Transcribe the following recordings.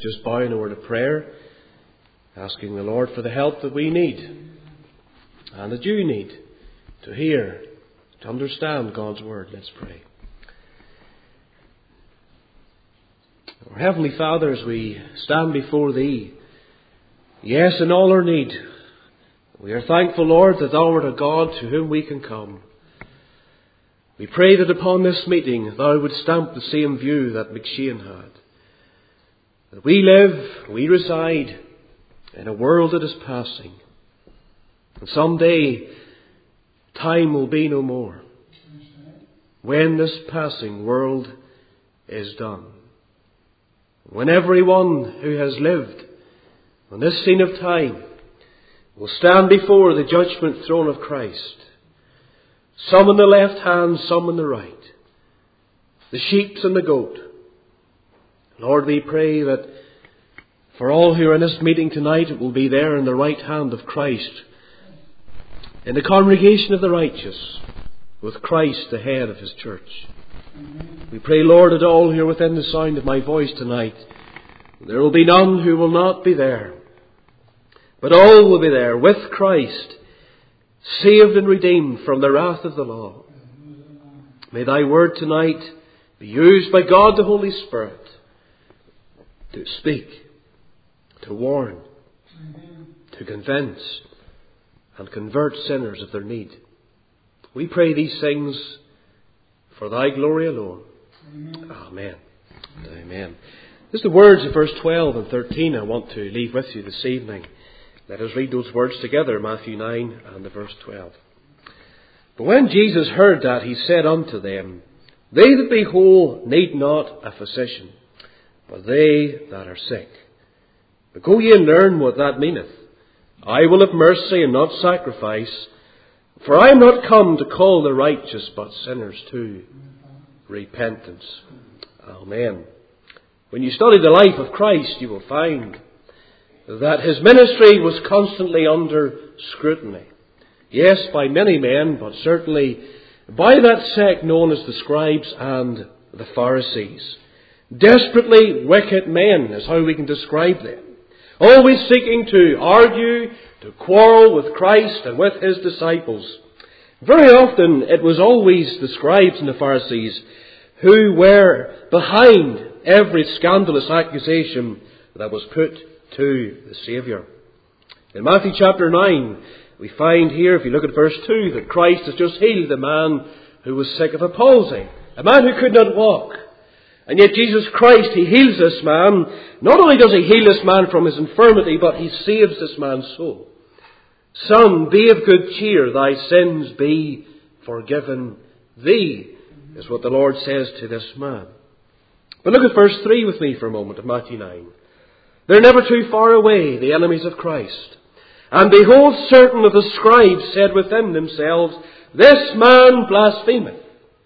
just bow in a word of prayer, asking the Lord for the help that we need and that you need to hear, to understand God's Word. Let's pray. Our Heavenly Father, as we stand before Thee, yes, in all our need, we are thankful, Lord, that Thou art a God to whom we can come. We pray that upon this meeting Thou would stamp the same view that McShane had. That we live, we reside in a world that is passing. And someday, time will be no more. When this passing world is done. When everyone who has lived on this scene of time will stand before the judgment throne of Christ. Some in the left hand, some in the right. The sheep and the goat. Lord, we pray that for all who are in this meeting tonight, it will be there in the right hand of Christ. In the congregation of the righteous, with Christ the head of His church. We pray, Lord, that all who are within the sound of my voice tonight, there will be none who will not be there. But all will be there with Christ, saved and redeemed from the wrath of the law. May Thy word tonight be used by God the Holy Spirit to speak, to warn, to convince, and convert sinners of their need. We pray these things for Thy glory alone. Amen. Amen. This is the words of verse 12 and 13 I want to leave with you this evening. Let us read those words together, Matthew 9 and the verse 12. But when Jesus heard that, He said unto them, They that be whole need not a physician, but they that are sick. But go ye and learn what that meaneth. I will have mercy and not sacrifice, for I am not come to call the righteous, but sinners to repentance. Amen. When you study the life of Christ, you will find that His ministry was constantly under scrutiny. Yes, by many men, but certainly by that sect known as the scribes and the Pharisees. Desperately wicked men is how we can describe them. Always seeking to argue, to quarrel with Christ and with His disciples. Very often it was always the scribes and the Pharisees who were behind every scandalous accusation that was put to the Saviour. In Matthew chapter 9, we find here, if you look at verse 2, that Christ has just healed a man who was sick of a palsy. A man who could not walk. And yet Jesus Christ, He heals this man. Not only does He heal this man from his infirmity, but He saves this man's soul. Son, be of good cheer, thy sins be forgiven thee, is what the Lord says to this man. But look at verse 3 with me for a moment of Matthew 9. They're never too far away, the enemies of Christ. And behold, certain of the scribes said within themselves, This man blasphemeth.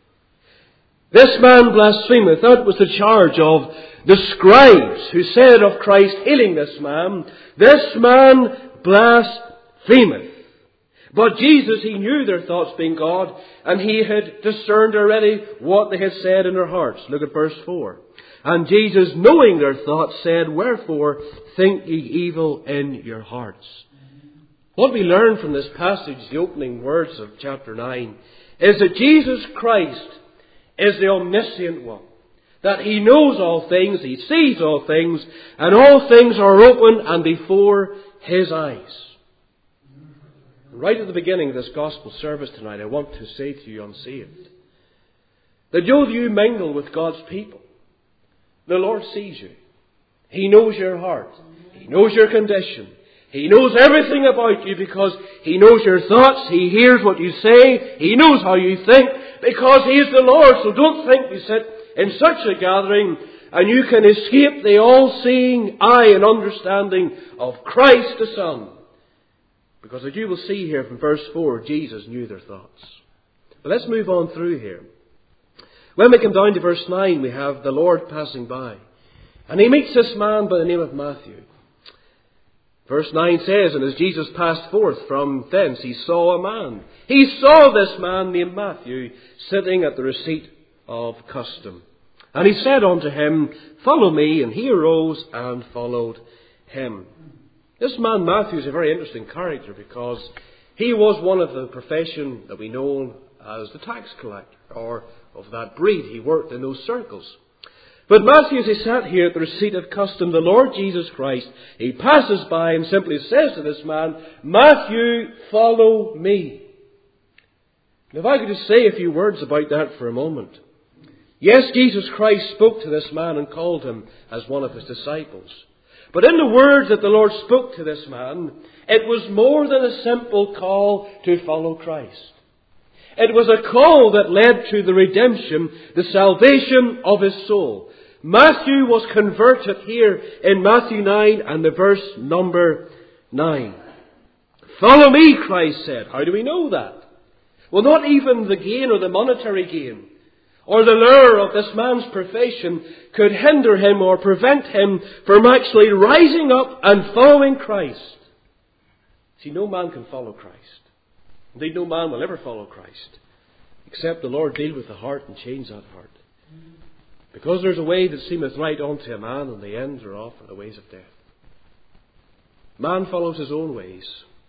This man blasphemeth. That was the charge of the scribes who said of Christ healing this man, This man blasphemeth. But Jesus, He knew their thoughts being God, and He had discerned already what they had said in their hearts. Look at verse 4. And Jesus, knowing their thoughts, said, Wherefore think ye evil in your hearts? What we learn from this passage, the opening words of chapter 9, is that Jesus Christ is the omniscient one. That He knows all things, He sees all things, and all things are open and before His eyes. Right at the beginning of this gospel service tonight, I want to say to you unsaved, that though you mingle with God's people, the Lord sees you. He knows your heart. He knows your condition. He knows everything about you because He knows your thoughts. He hears what you say. He knows how you think because He is the Lord. So don't think you sit in such a gathering and you can escape the all-seeing eye and understanding of Christ the Son. Because as you will see here from verse 4, Jesus knew their thoughts. But let's move on through here. When we come down to verse 9, we have the Lord passing by. And He meets this man by the name of Matthew. Verse 9 says, And as Jesus passed forth from thence, He saw a man. He saw this man named Matthew sitting at the receipt of custom. And he said unto him, Follow me. And he arose and followed him. This man Matthew is a very interesting character because he was one of the profession that we know as the tax collector, or of that breed. He worked in those circles. But Matthew, as he sat here at the receipt of custom, the Lord Jesus Christ, he passes by and simply says to this man, Matthew, follow me. If I could just say a few words about that for a moment. Yes, Jesus Christ spoke to this man and called him as one of his disciples. But in the words that the Lord spoke to this man, it was more than a simple call to follow Christ. It was a call that led to the redemption, the salvation of his soul. Matthew was converted here in Matthew 9 and the verse number 9. Follow me, Christ said. How do we know that? Well, not even the gain or the monetary gain or the lure of this man's profession could hinder him or prevent him from actually rising up and following Christ. See, no man can follow Christ. Indeed, no man will ever follow Christ, except the Lord deal with the heart and change that heart. Because there's a way that seemeth right unto a man, and the ends are off the ways of death. Man follows his own ways.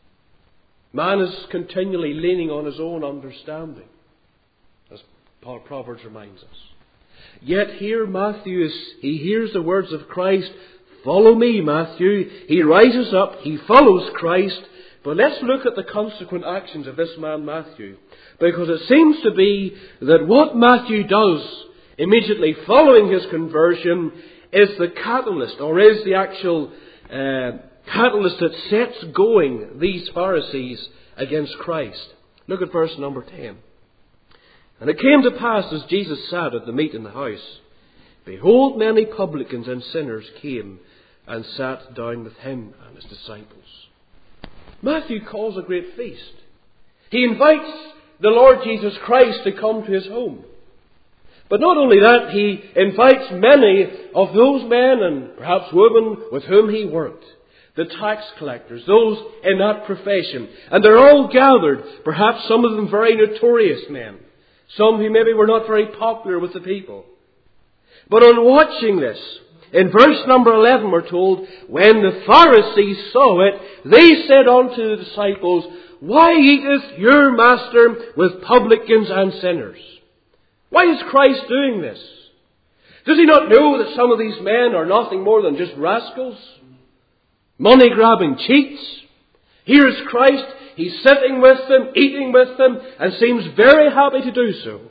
Man is continually leaning on his own understanding, as Proverbs reminds us. Yet here Matthew he hears the words of Christ, Follow me, Matthew. He rises up, he follows Christ. But let's look at the consequent actions of this man Matthew. Because it seems to be that what Matthew does immediately following his conversion is the catalyst, or is the actual catalyst that sets going these Pharisees against Christ. Look at verse number 10. And it came to pass as Jesus sat at the meat in the house, behold, many publicans and sinners came and sat down with him and his disciples. Matthew calls a great feast. He invites the Lord Jesus Christ to come to his home. But not only that, he invites many of those men and perhaps women with whom he worked. The tax collectors, those in that profession. And they're all gathered, perhaps some of them very notorious men. Some who maybe were not very popular with the people. But on watching this, in verse number 11 we're told, when the Pharisees saw it, they said unto the disciples, Why eateth your master with publicans and sinners? Why is Christ doing this? Does he not know that some of these men are nothing more than just rascals? Money-grabbing cheats? Here is Christ. He's sitting with them, eating with them, and seems very happy to do so.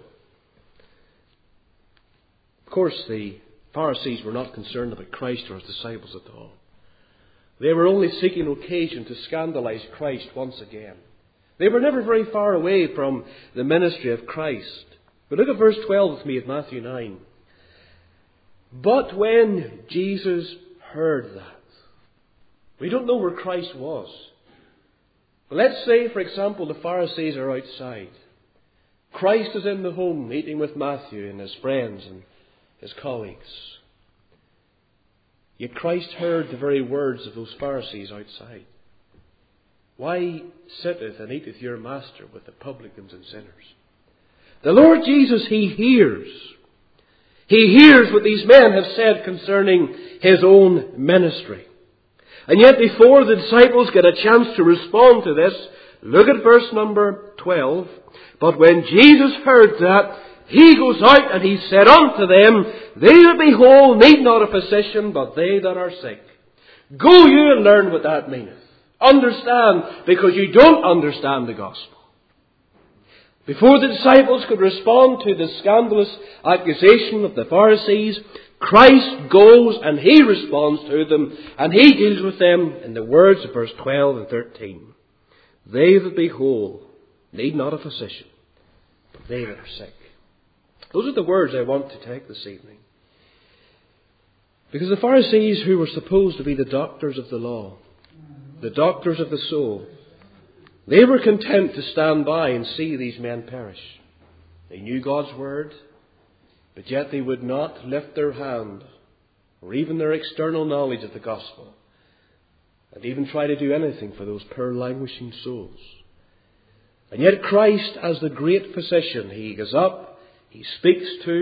Of course, the Pharisees were not concerned about Christ or his disciples at all. They were only seeking occasion to scandalize Christ once again. They were never very far away from the ministry of Christ. But look at verse 12 with me at Matthew 9. But when Jesus heard that, we don't know where Christ was. But let's say, for example, the Pharisees are outside. Christ is in the home eating with Matthew and his friends and his colleagues. Yet Christ heard the very words of those Pharisees outside. Why sitteth and eateth your master with the publicans and sinners? The Lord Jesus, He hears. He hears what these men have said concerning His own ministry. And yet before the disciples get a chance to respond to this, look at verse number 12. But when Jesus heard that, He goes out and He said unto them, They that be whole need not a physician, but they that are sick. Go you and learn what that meaneth. Understand, because you don't understand the gospel. Before the disciples could respond to the scandalous accusation of the Pharisees, Christ goes and He responds to them, and He deals with them in the words of verse 12 and 13. They that be whole need not a physician, but they that are sick. Those are the words I want to take this evening. Because the Pharisees, who were supposed to be the doctors of the law, the doctors of the soul, they were content to stand by and see these men perish. They knew God's word, but yet they would not lift their hand or even their external knowledge of the gospel and even try to do anything for those poor languishing souls. And yet Christ, as the great physician, He goes up, He speaks to,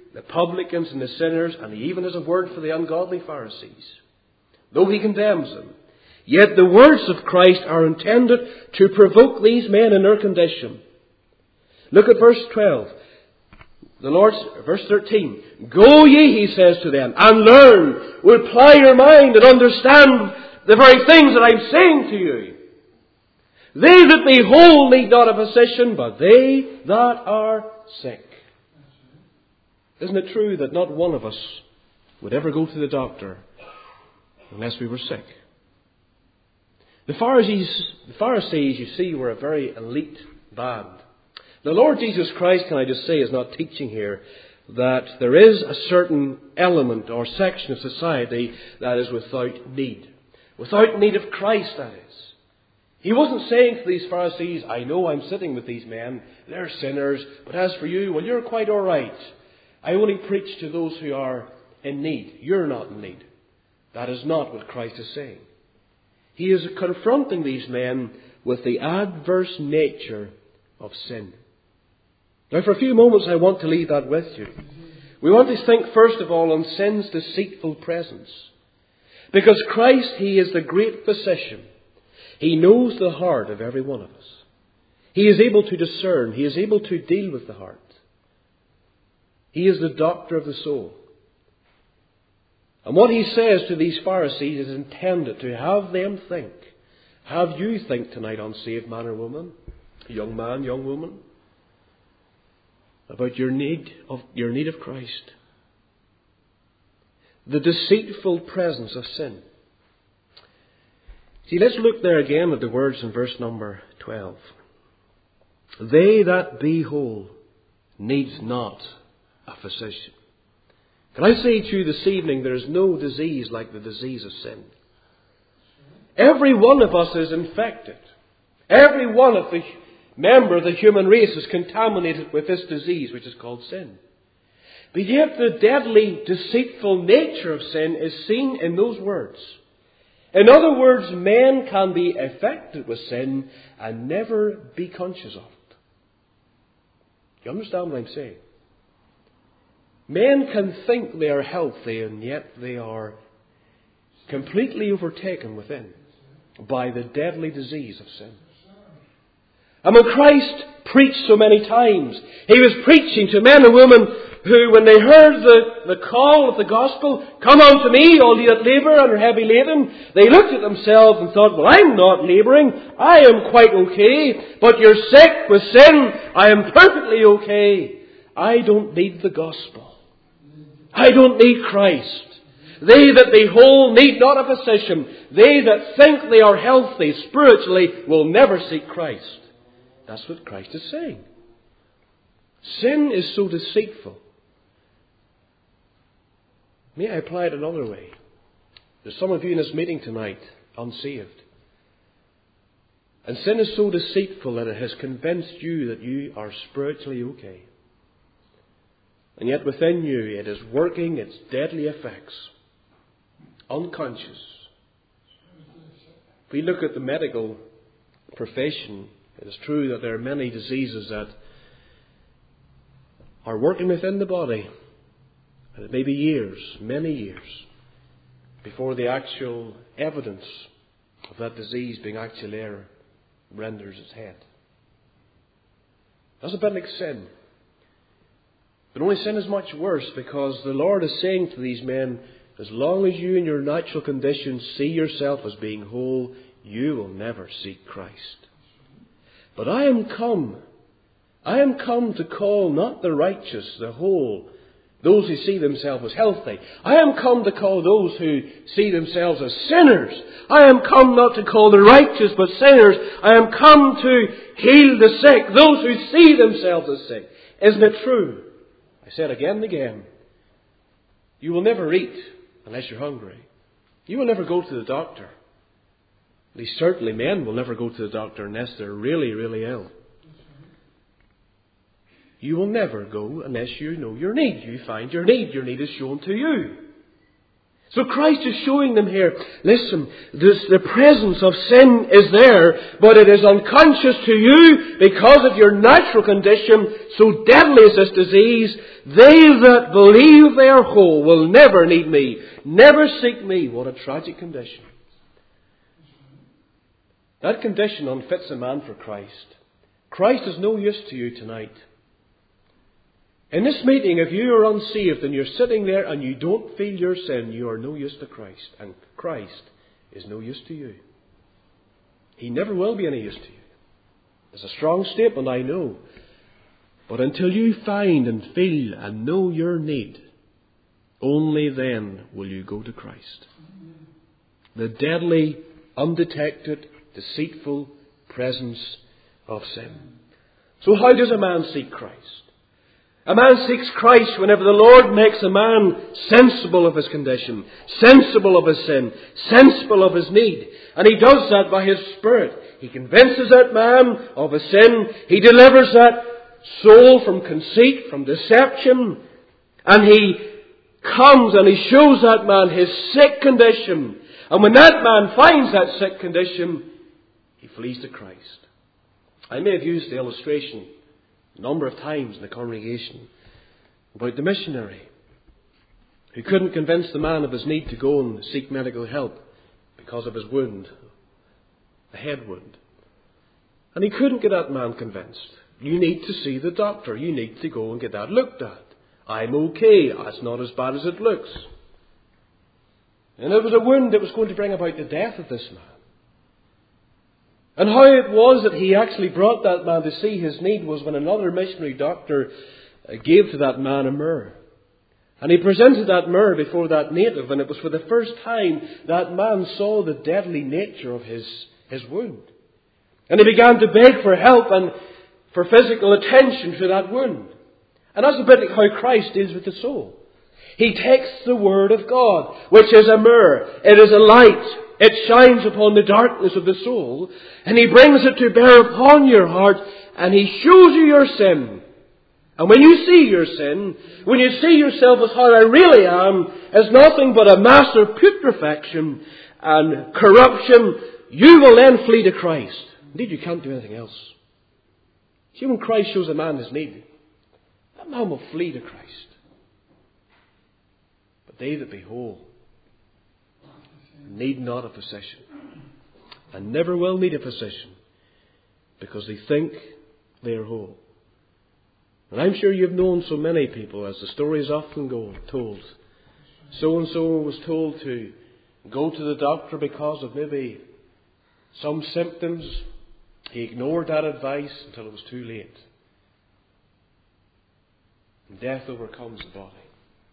the publicans and the sinners, and He even has a word for the ungodly Pharisees. Though He condemns them, yet the words of Christ are intended to provoke these men in their condition. Look at verse 12. Verse 13. Go ye, He says to them, and learn. Will apply your mind and understand the very things that I'm saying to you. They that be whole need not a physician, but they that are sick. Isn't it true that not one of us would ever go to the doctor unless we were sick? The Pharisees, you see, were a very elite band. The Lord Jesus Christ, can I just say, is not teaching here that there is a certain element or section of society that is without need. Without need of Christ, that is. He wasn't saying to these Pharisees, I know I'm sitting with these men, they're sinners, but as for you, well, you're quite all right. I only preach to those who are in need. You're not in need. That is not what Christ is saying. He is confronting these men with the adverse nature of sin. Now, for a few moments, I want to leave that with you. We want to think, first of all, on sin's deceitful presence. Because Christ, He is the great physician. He knows the heart of every one of us. He is able to discern. He is able to deal with the heart. He is the doctor of the soul. And what He says to these Pharisees is intended to have them think. Have you think tonight, unsaved man or woman, young man, young woman, about your need of Christ. The deceitful presence of sin. See, let's look there again at the words in verse number 12. They that be whole needs not a physician. Can I say to you this evening, there is no disease like the disease of sin. Every one of us is infected. Every one of the member of the human race is contaminated with this disease, which is called sin. But yet the deadly, deceitful nature of sin is seen in those words. In other words, men can be affected with sin and never be conscious of it. Do you understand what I'm saying? Men can think they are healthy, and yet they are completely overtaken within by the deadly disease of sin. And when Christ preached so many times, He was preaching to men and women who, when they heard the call of the gospel, come unto me, all ye that labour and are heavy laden, they looked at themselves and thought, well, I'm not labouring, I am quite okay, but you're sick with sin, I am perfectly okay. I don't need the gospel. I don't need Christ. They that be whole need not a physician. They that think they are healthy spiritually will never seek Christ. That's what Christ is saying. Sin is so deceitful. May I apply it another way? There's some of you in this meeting tonight unsaved. And sin is so deceitful that it has convinced you that you are spiritually okay. And yet within you it is working its deadly effects. Unconscious. If we look at the medical profession, it is true that there are many diseases that are working within the body. And it may be years, many years, before the actual evidence of that disease being actually there renders its head. That's a bit like sin. But only sin is much worse, because the Lord is saying to these men, as long as you in your natural condition see yourself as being whole, you will never seek Christ. But I am come to call not the righteous, the whole, those who see themselves as healthy. I am come to call those who see themselves as sinners. I am come not to call the righteous, but sinners. I am come to heal the sick, those who see themselves as sick. Isn't it true? I said again and again, you will never eat unless you're hungry. You will never go to the doctor. At least certainly men will never go to the doctor unless they're really, really ill. You will never go unless you know your need. You find your need. Your need is shown to you. So Christ is showing them here, listen, the presence of sin is there, but it is unconscious to you because of your natural condition. So deadly is this disease. They that believe they are whole will never need me, never seek me. What a tragic condition. That condition unfits a man for Christ. Christ is no use to you tonight. In this meeting, if you are unsaved and you're sitting there and you don't feel your sin, you are no use to Christ. And Christ is no use to you. He never will be any use to you. It's a strong statement, I know. But until you find and feel and know your need, only then will you go to Christ. The deadly, undetected, deceitful presence of sin. So how does a man seek Christ? A man seeks Christ whenever the Lord makes a man sensible of his condition, sensible of his sin, sensible of his need. And he does that by his Spirit. He convinces that man of his sin. He delivers that soul from conceit, from deception. And he comes and he shows that man his sick condition. And when that man finds that sick condition, he flees to Christ. I may have used the illustration a number of times in the congregation about the missionary who couldn't convince the man of his need to go and seek medical help because of his wound, a head wound. And he couldn't get that man convinced. You need to see the doctor. You need to go and get that looked at. I'm okay. It's not as bad as it looks. And it was a wound that was going to bring about the death of this man. And how it was that he actually brought that man to see his need was when another missionary doctor gave to that man a myrrh. And he presented that myrrh before that native, and it was for the first time that man saw the deadly nature of his wound. And he began to beg for help and for physical attention to that wound. And that's a bit like how Christ deals with the soul. He takes the Word of God, which is a mirror. It is a light. It shines upon the darkness of the soul. And He brings it to bear upon your heart. And He shows you your sin. And when you see your sin, when you see yourself as how I really am, as nothing but a mass of putrefaction and corruption, you will then flee to Christ. Indeed, you can't do anything else. See, when Christ shows a man his need, that man will flee to Christ. But they that be whole need not a physician, and never will need a physician, because they think they are whole. And I'm sure you've known so many people, as the story is often told. So-and-so was told to go to the doctor because of maybe some symptoms. He ignored that advice until it was too late. And death overcomes the body.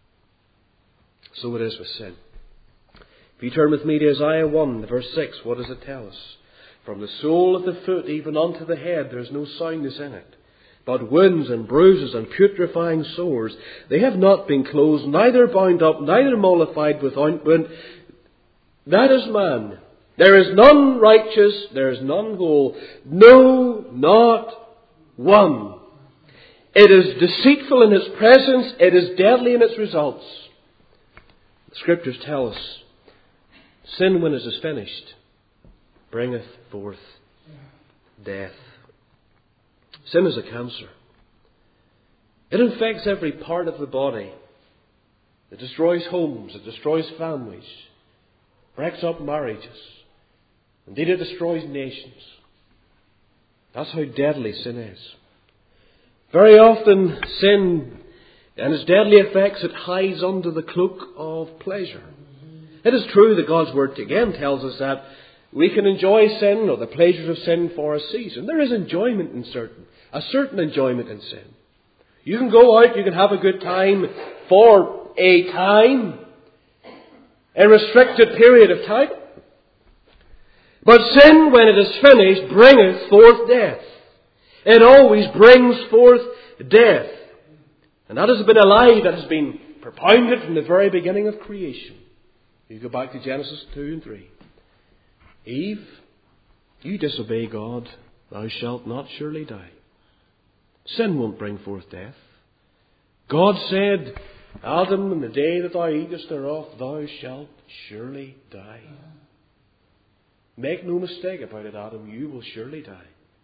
So it is with sin. If you turn with me to Isaiah 1, verse 6, what does it tell us? From the sole of the foot even unto the head there is no soundness in it, but wounds and bruises and putrefying sores. They have not been closed, neither bound up, neither mollified with ointment. That is man. There is none righteous, there is none whole, no, not one. It is deceitful in its presence, it is deadly in its results. The Scriptures tell us, sin when it is finished bringeth forth death. Sin is a cancer. It infects every part of the body. It destroys homes, it destroys families, breaks up marriages. Indeed, it destroys nations. That's how deadly sin is. Very often, sin and its deadly effects, it hides under the cloak of pleasure. It is true that God's Word again tells us that we can enjoy sin or the pleasures of sin for a season. There is enjoyment in a certain enjoyment in sin. You can go out, you can have a good time for a time, a restricted period of time. But sin, when it is finished, bringeth forth death. It always brings forth death. And that has been a lie that has been propounded from the very beginning of creation. You go back to Genesis 2 and 3. Eve, you disobey God, thou shalt not surely die. Sin won't bring forth death. God said, Adam, in the day that thou eatest thereof, thou shalt surely die. Make no mistake about it, Adam, you will surely die.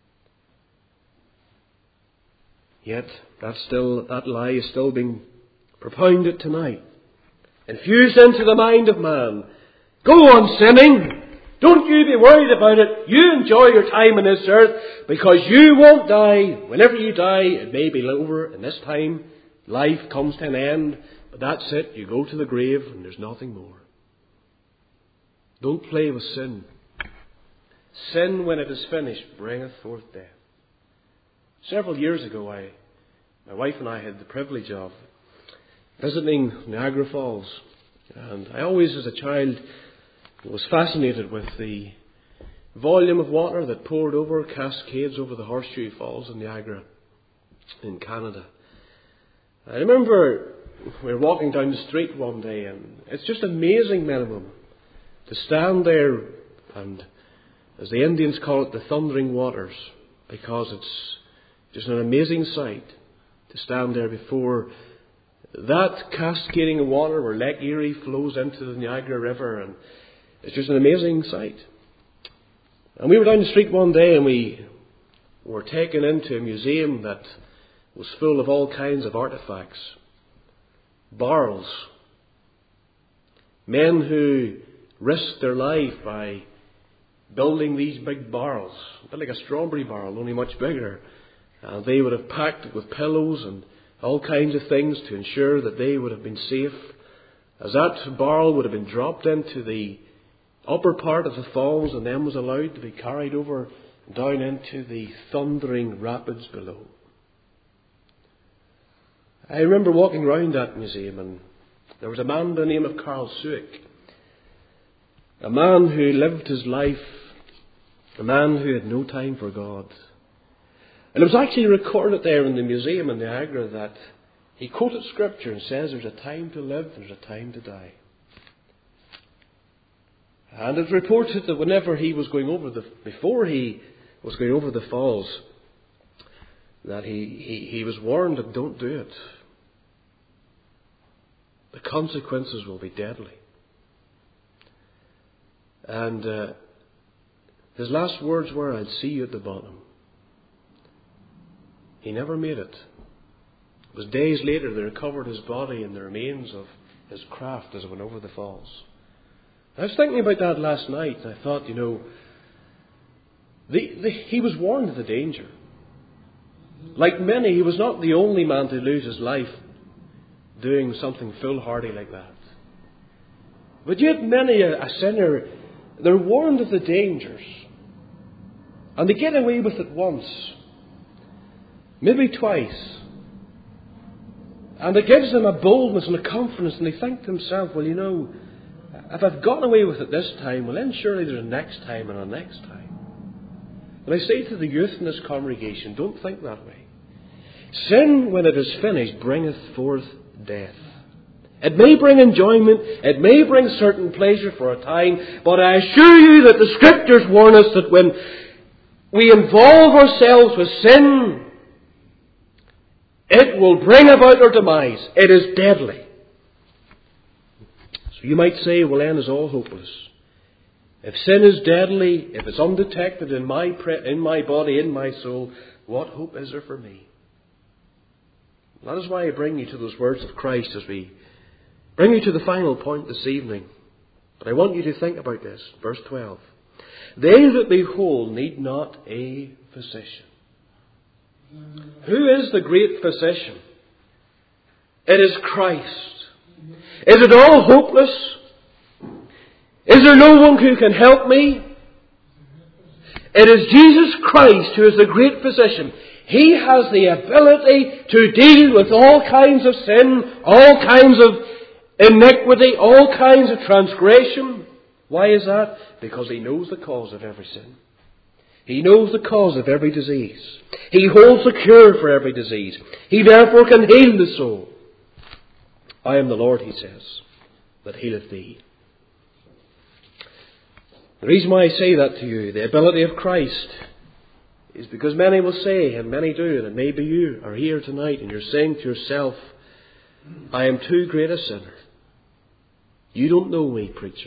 Yet, that lie is still being propounded tonight. Infused into the mind of man. Go on sinning. Don't you be worried about it. You enjoy your time on this earth because you won't die. Whenever you die, it may be over. And this time, life comes to an end. But that's it. You go to the grave and there's nothing more. Don't play with sin. Sin, when it is finished, bringeth forth death. Several years ago, my wife and I had the privilege of visiting Niagara Falls. And I always, as a child, was fascinated with the volume of water that poured over cascades over the Horseshoe Falls in Niagara in Canada. I remember we were walking down the street one day, and it's just amazing, men and women, to stand there and, as the Indians call it, the thundering waters, because it's just an amazing sight to stand there before that cascading water where Lake Erie flows into the Niagara River, and it's just an amazing sight. And we were down the street one day and we were taken into a museum that was full of all kinds of artifacts. Barrels. Men who risked their life by building these big barrels. A bit like a strawberry barrel, only much bigger. And they would have packed it with pillows and all kinds of things to ensure that they would have been safe. As that barrel would have been dropped into the upper part of the falls and then was allowed to be carried over down into the thundering rapids below. I remember walking around that museum, and there was a man by the name of Carl Suick. A man who lived his life, a man who had no time for God. And it was actually recorded there in the museum in Niagara that he quoted Scripture and says there's a time to live, there's a time to die. And it's reported that whenever he was going over before he was going over the falls, that he was warned that don't do it. The consequences will be deadly. And his last words were, I'll see you at the bottom. He never made it. It was days later they recovered his body and the remains of his craft as it went over the falls. I was thinking about that last night, and I thought, he was warned of the danger. Like many, he was not the only man to lose his life doing something foolhardy like that. But yet many a sinner, they're warned of the dangers. And they get away with it once, maybe twice. And it gives them a boldness and a confidence, and they think to themselves, well, if I've gotten away with it this time, well then surely there's a next time and a next time. And I say to the youth in this congregation, don't think that way. Sin, when it is finished, bringeth forth death. It may bring enjoyment, it may bring certain pleasure for a time, but I assure you that the Scriptures warn us that when we involve ourselves with sin, it will bring about our demise. It is deadly. So you might say, well then is all hopeless. If sin is deadly, if it's undetected in my body, in my soul, what hope is there for me? That is why I bring you to those words of Christ as we bring you to the final point this evening. But I want you to think about this. Verse 12. They that be whole need not a physician. Who is the great physician? It is Christ. Is it all hopeless? Is there no one who can help me? It is Jesus Christ who is the great physician. He has the ability to deal with all kinds of sin, all kinds of iniquity, all kinds of transgression. Why is that? Because He knows the cause of every sin. He knows the cause of every disease. He holds the cure for every disease. He therefore can heal the soul. I am the Lord, He says, that healeth thee. The reason why I say that to you, the ability of Christ, is because many will say, and many do, and maybe you are here tonight and you're saying to yourself, I am too great a sinner. You don't know me, preacher.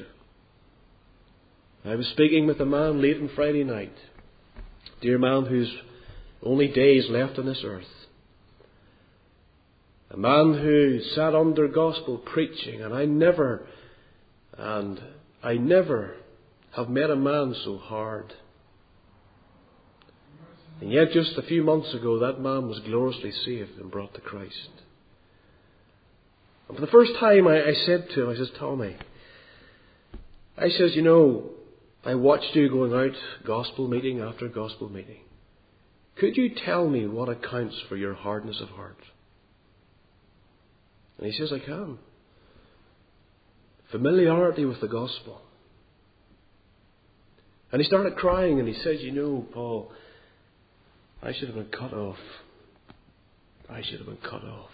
I was speaking with a man late on Friday night. Dear man who's only days left on this earth. A man who sat under gospel preaching, and I never have met a man so hard. And yet just a few months ago that man was gloriously saved and brought to Christ. And for the first time I said to him, I says, Tommy, I says, you know, I watched you going out gospel meeting after gospel meeting. Could you tell me what accounts for your hardness of heart? And he says, I can. Familiarity with the gospel. And he started crying and he says, you know, Paul, I should have been cut off. I should have been cut off.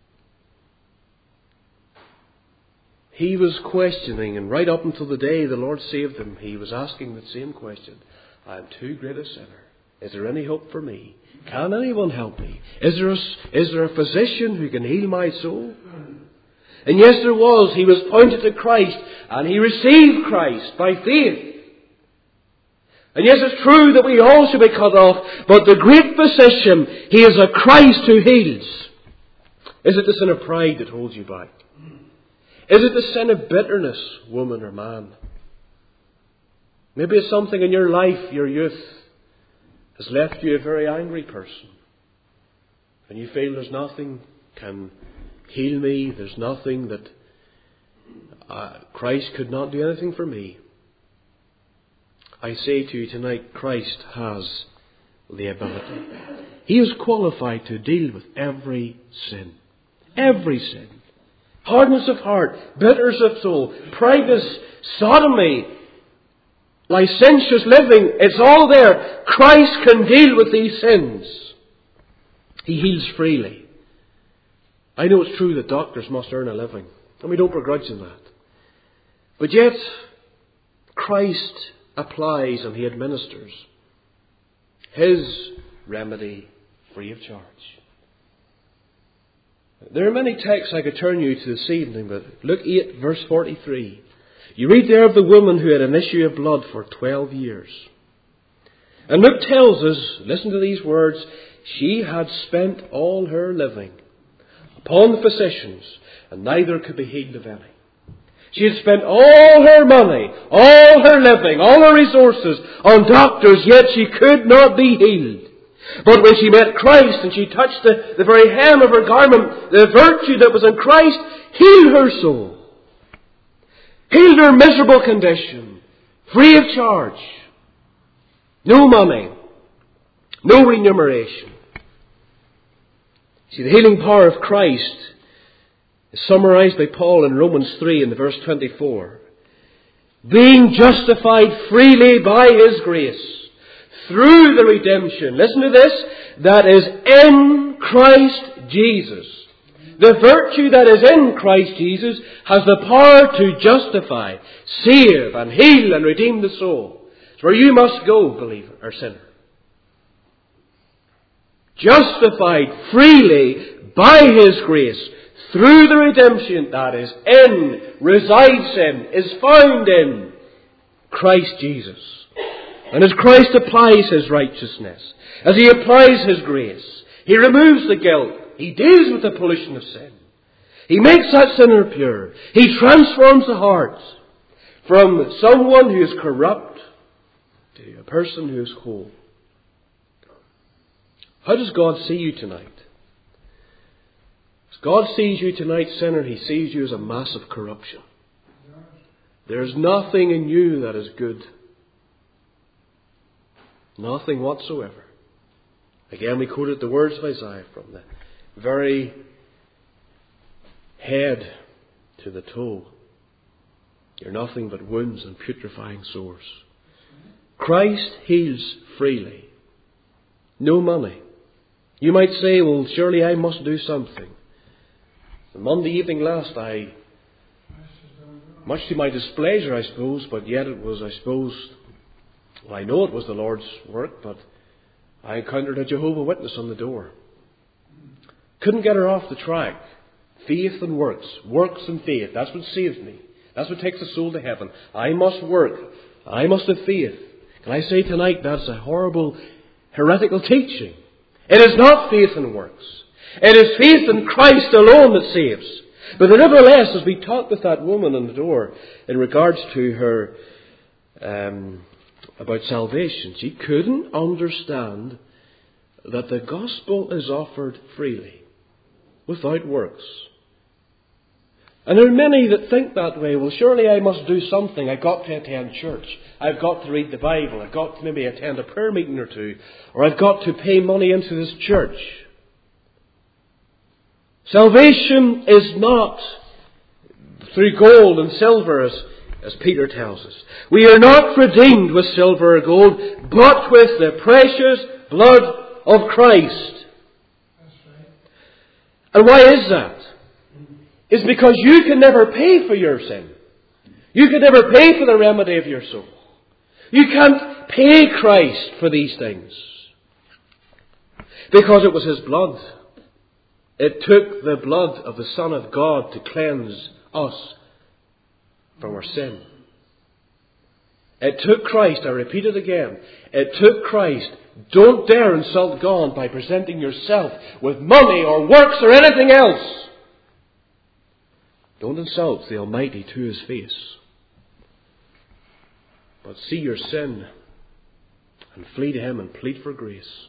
He was questioning, and right up until the day the Lord saved him, he was asking the same question. I am too great a sinner. Is there any hope for me? Can anyone help me? Is there a physician who can heal my soul? And yes, there was. He was pointed to Christ, and he received Christ by faith. And yes, it's true that we all should be cut off, but the great physician, he is a Christ who heals. Is it the sin of pride that holds you back? Is it the sin of bitterness, woman or man? Maybe it's something in your life, your youth, has left you a very angry person. And you feel there's nothing can heal me, there's nothing that Christ could not do anything for me. I say to you tonight, Christ has the ability. He is qualified to deal with every sin. Every sin. Hardness of heart, bitterness of soul, pride, sodomy, licentious living, it's all there. Christ can deal with these sins. He heals freely. I know it's true that doctors must earn a living, and we don't begrudge them that. But yet, Christ applies and He administers His remedy free of charge. There are many texts I could turn you to this evening, but Luke 8, verse 43. You read there of the woman who had an issue of blood for 12 years. And Luke tells us, listen to these words, she had spent all her living upon the physicians, and neither could be healed of any. She had spent all her money, all her living, all her resources on doctors, yet she could not be healed. But when she met Christ and she touched the very hem of her garment, the virtue that was in Christ healed her soul. Healed her miserable condition. Free of charge. No money. No remuneration. See, the healing power of Christ is summarized by Paul in Romans 3 in the verse 24. Being justified freely by His grace, through the redemption, listen to this, that is in Christ Jesus. The virtue that is in Christ Jesus has the power to justify, save and heal and redeem the soul. It's where you must go, believer or sinner. Justified freely by His grace, through the redemption that is in, resides in, is found in Christ Jesus. And as Christ applies His righteousness, as He applies His grace, He removes the guilt. He deals with the pollution of sin. He makes that sinner pure. He transforms the heart from someone who is corrupt to a person who is whole. How does God see you tonight? As God sees you tonight, sinner, He sees you as a mass of corruption. There is nothing in you that is good. Nothing whatsoever. Again, we quoted the words of Isaiah, from the very head to the toe. You're nothing but wounds and putrefying sores. Christ heals freely. No money. You might say, well, surely I must do something. The Monday evening last, much to my displeasure, I suppose, but yet it was, well, I know it was the Lord's work, but I encountered a Jehovah's Witness on the door. Couldn't get her off the track. Faith and works. Works and faith. That's what saves me. That's what takes the soul to heaven. I must work. I must have faith. Can I say tonight that's a horrible heretical teaching? It is not faith and works. It is faith in Christ alone that saves. But nevertheless, as we talked with that woman on the door in regards to her about salvation, she couldn't understand that the gospel is offered freely, without works. And there are many that think that way. Well, surely I must do something. I've got to attend church. I've got to read the Bible. I've got to maybe attend a prayer meeting or two. Or I've got to pay money into this church. Salvation is not through gold and silver, as Peter tells us. We are not redeemed with silver or gold, but with the precious blood of Christ. That's right. And why is that? It's because you can never pay for your sin. You can never pay for the remedy of your soul. You can't pay Christ for these things. Because it was His blood. It took the blood of the Son of God to cleanse us from our sin. It took Christ, I repeat it again, it took Christ. Don't dare insult God by presenting yourself with money or works or anything else. Don't insult the Almighty to His face. But see your sin and flee to Him and plead for grace.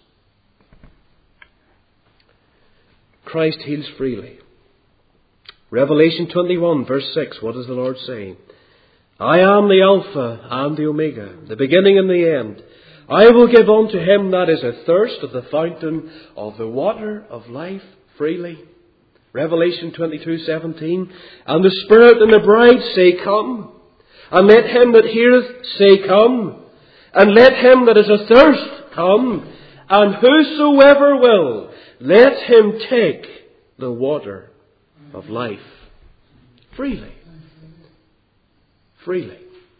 Christ heals freely. Revelation 21 verse 6, what does the Lord say? I am the Alpha and the Omega, the beginning and the end. I will give unto him that is athirst of the fountain of the water of life freely. Revelation 22:17. And the Spirit and the bride say, Come. And let him that heareth say, Come. And let him that is athirst come. And whosoever will, let him take the water of life freely. Freely.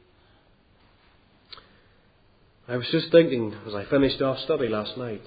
I was just thinking as I finished off study last night,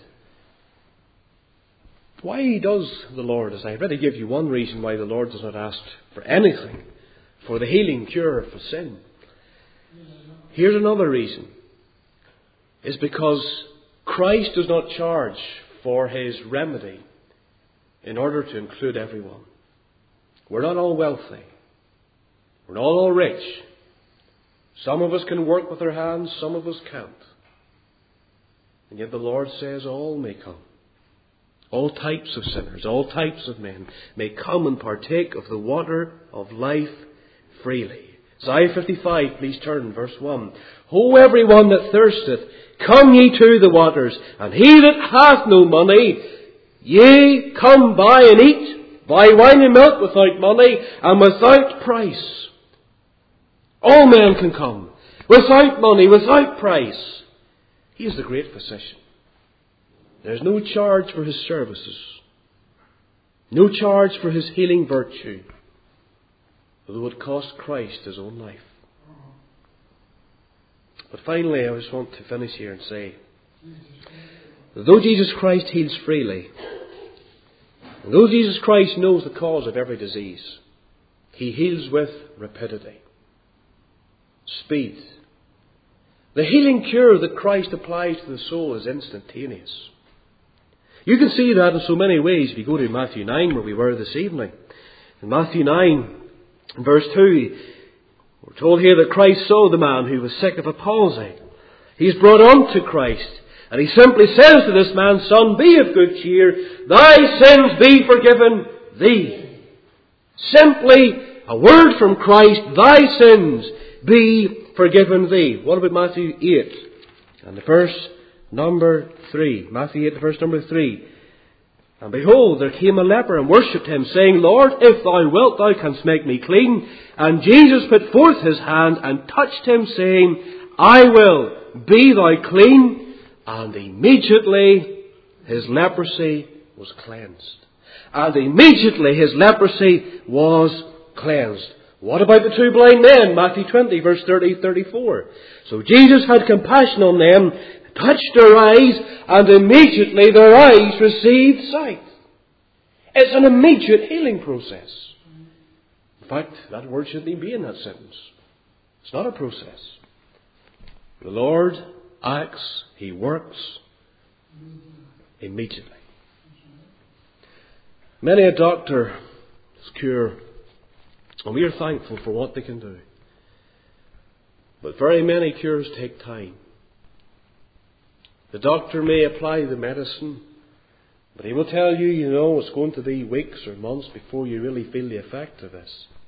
why does the Lord, as I already give you one reason why the Lord does not ask for anything, for the healing cure for sin. Here's another reason. It's because Christ does not charge for His remedy in order to include everyone. We're not all wealthy. We're not all rich. Some of us can work with our hands, some of us can't. And yet the Lord says all may come. All types of sinners, all types of men may come and partake of the water of life freely. Isaiah 55, please turn, verse 1. Ho, everyone that thirsteth, come ye to the waters, and he that hath no money, yea, come buy and eat, buy wine and milk without money, and without price. All men can come, without money, without price. He is the great physician. There's no charge for His services. No charge for His healing virtue. Although it cost Christ His own life. But finally, I just want to finish here and say, though Jesus Christ heals freely, and though Jesus Christ knows the cause of every disease, He heals with rapidity. Speed. The healing cure that Christ applies to the soul is instantaneous. You can see that in so many ways if you go to Matthew 9 where we were this evening. In Matthew 9, verse 2, we're told here that Christ saw the man who was sick of a palsy. He's brought unto Christ, and He simply says to this man, Son, be of good cheer, thy sins be forgiven thee. Simply a word from Christ, thy sins be forgiven thee. What about Matthew 8 and the verse number 3? Matthew 8, verse number 3. And behold, there came a leper and worshipped Him, saying, Lord, if thou wilt, thou canst make me clean. And Jesus put forth His hand and touched him, saying, I will, be thou clean. And immediately his leprosy was cleansed. And immediately his leprosy was cleansed. What about the two blind men? Matthew 20, verse 30-34. So Jesus had compassion on them, touched their eyes, and immediately their eyes received sight. It's an immediate healing process. In fact, that word shouldn't even be in that sentence. It's not a process. The Lord acts, He works immediately. Many a doctor's cure, and we are thankful for what they can do. But very many cures take time. The doctor may apply the medicine, but he will tell you, it's going to be weeks or months before you really feel the effect of this.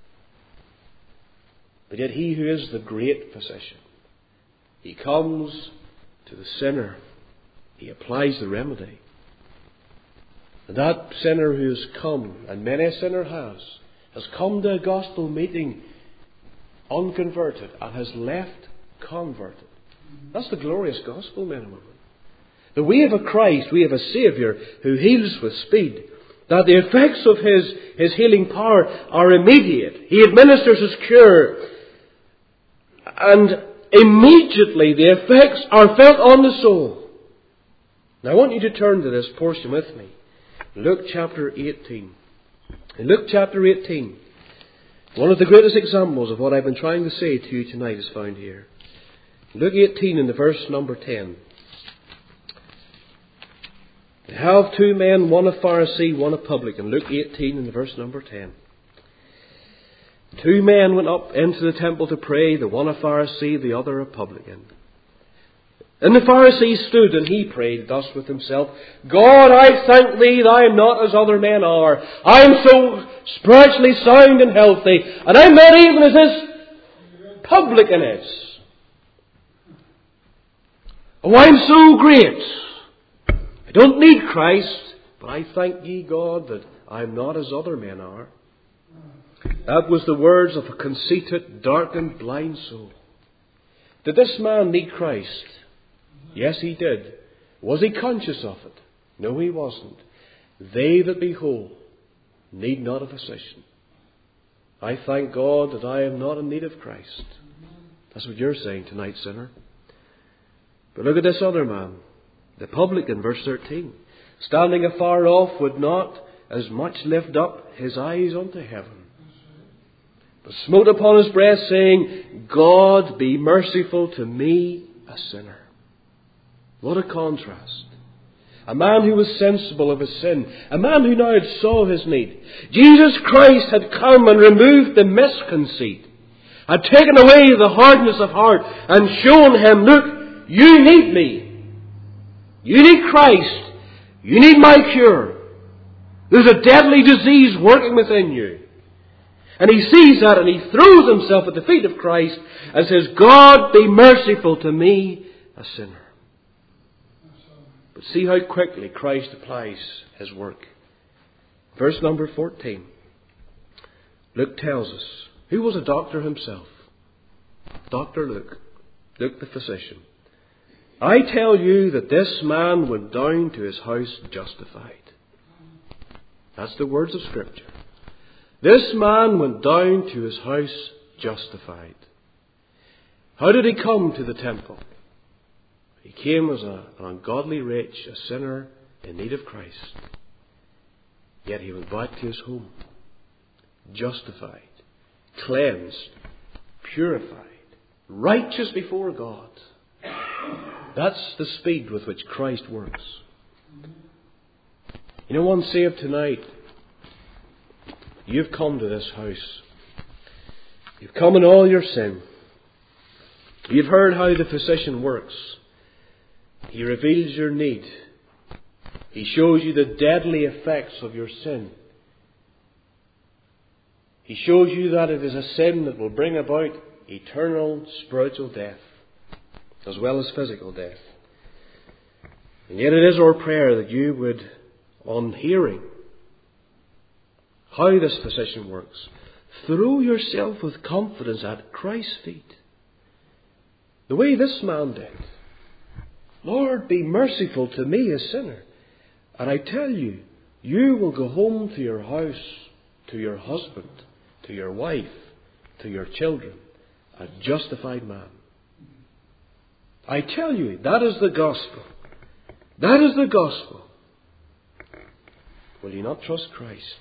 But yet He who is the great physician, He comes to the sinner. He applies the remedy. And that sinner who has come, and many a sinner has come to a gospel meeting unconverted and has left converted. That's the glorious gospel, men and women. That we have a Christ, we have a Saviour who heals with speed. That the effects of His healing power are immediate. He administers His cure. And immediately the effects are felt on the soul. Now I want you to turn to this portion with me. Luke chapter 18. In Luke chapter 18, one of the greatest examples of what I've been trying to say to you tonight is found here. Luke 18 in the verse number 10. They have two men, one a Pharisee, one a publican. Luke 18 in the verse number 10. Two men went up into the temple to pray, the one a Pharisee, the other a publican. And the Pharisee stood and he prayed thus with himself, God, I thank Thee that I am not as other men are. I am so spiritually sound and healthy, and I'm not even as this publican is. Oh, I'm so great. I don't need Christ, but I thank Ye, God, that I'm not as other men are. That was the words of a conceited, darkened, blind soul. Did this man need Christ? Yes, he did. Was he conscious of it? No, he wasn't. They that be whole need not a physician. I thank God that I am not in need of Christ. That's what you're saying tonight, sinner. But look at this other man, the publican, verse 13. Standing afar off, would not as much lift up his eyes unto heaven, but smote upon his breast, saying, God, be merciful to me, a sinner. What a contrast. A man who was sensible of his sin. A man who now had saw his need. Jesus Christ had come and removed the misconceit. Had taken away the hardness of heart and shown him, look, you need me. You need Christ. You need my cure. There's a deadly disease working within you. And he sees that and he throws himself at the feet of Christ and says, God, be merciful to me, a sinner. But see how quickly Christ applies His work. Verse number 14. Luke tells us, who was a doctor himself? Dr. Luke. Luke the physician. I tell you that this man went down to his house justified. That's the words of Scripture. This man went down to his house justified. How did he come to the temple? He came as an ungodly wretch, a sinner in need of Christ. Yet he went back to his home, justified, cleansed, purified, righteous before God. That's the speed with which Christ works. You know, one saved tonight, you've come to this house. You've come in all your sin. You've heard how the physician works. He reveals your need. He shows you the deadly effects of your sin. He shows you that it is a sin that will bring about eternal spiritual death, as well as physical death. And yet it is our prayer that you would, on hearing how this physician works, throw yourself with confidence at Christ's feet. The way this man did. Lord, be merciful to me, a sinner. And I tell you, you will go home to your house, to your husband, to your wife, to your children, a justified man. I tell you, that is the gospel. That is the gospel. Will you not trust Christ?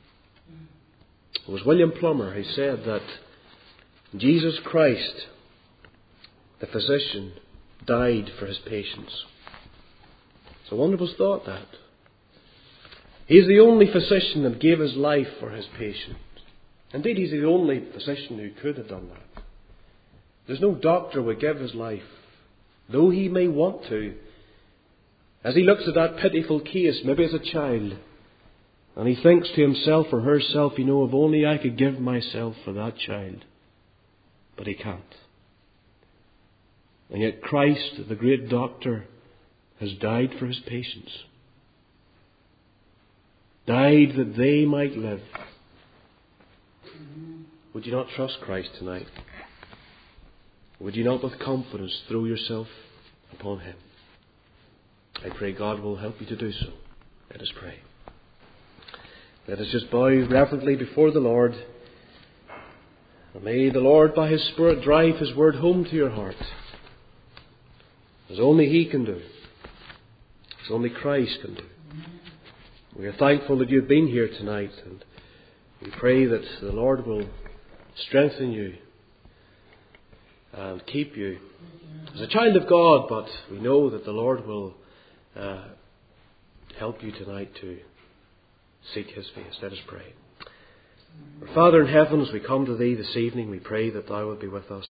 It was William Plummer who said that Jesus Christ, the physician, died for his patients. It's a wonderful thought, that. He's the only physician that gave his life for his patient. Indeed, he's the only physician who could have done that. There's no doctor would give his life, though he may want to. As he looks at that pitiful case, maybe as a child, and he thinks to himself or herself, if only I could give myself for that child. But he can't. And yet Christ, the great doctor, has died for his patients. Died that they might live. Would you not trust Christ tonight? Would you not with confidence throw yourself upon Him? I pray God will help you to do so. Let us pray. Let us just bow reverently before the Lord. And may the Lord by His Spirit drive His word home to your heart, as only He can do, as only Christ can do. We are thankful that you've been here tonight, and we pray that the Lord will strengthen you and keep you as a child of God, but we know that the Lord will help you tonight to seek His face. Let us pray. Our Father in heaven, as we come to Thee this evening, we pray that Thou wilt be with us.